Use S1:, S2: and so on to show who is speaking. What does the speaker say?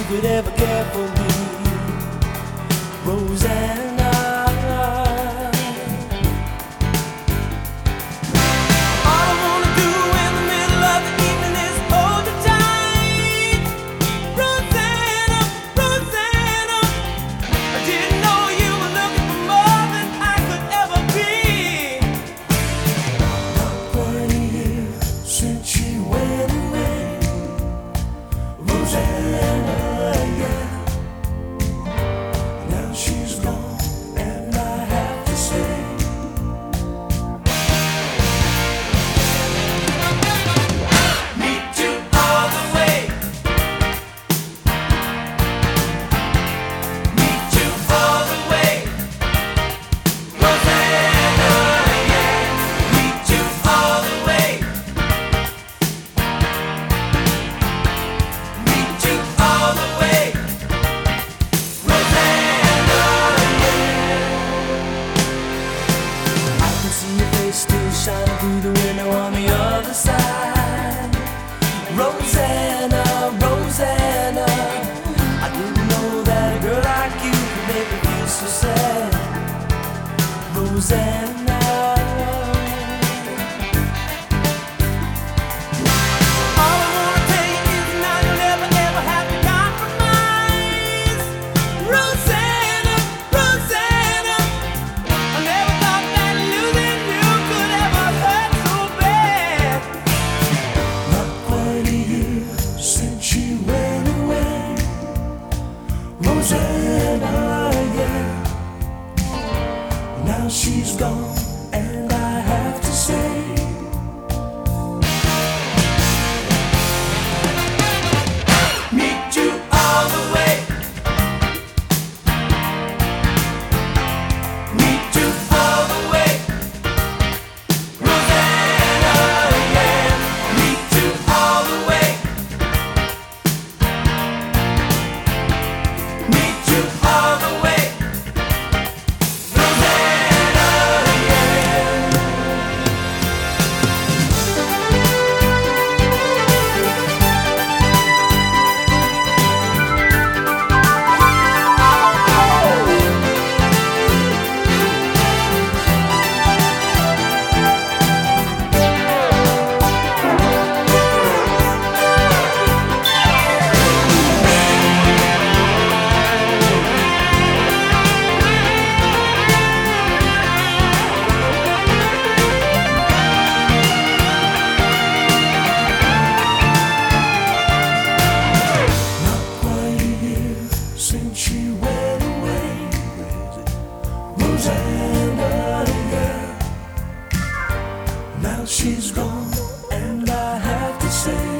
S1: could ever care for me, Rosanna. All I wanna do in the middle of the evening is hold you tight, Rosanna, Rosanna. I didn't know you were looking for more than I could ever be. Not quite a year since she went away, Rosanna, yeah. Now she's gone, and I have to say, meet you all the way, meet you all the way, Rosanna, yeah. Meet you all the way, meet you all the way, Rosanna, yeah. I can see your face still shining through the window on the other side, Rosanna, Rosanna. I didn't know that a girl like you could make me feel so sad, Rosanna. All I wanna tell you is now you'll never ever have to compromise, Rosanna, Rosanna. I never thought that losing you could ever hurt so bad. Not quite a year since she went away, Rosanna, yeah. Now she's gone, and I have to say, meet you all the way, meet you all the way, Rosanna, yeah. Meet you all the way, meet you all the way, Rosanna, yeah. Not quite a year since she went away, Rosanna, yeah. Now she's gone, and I have to say,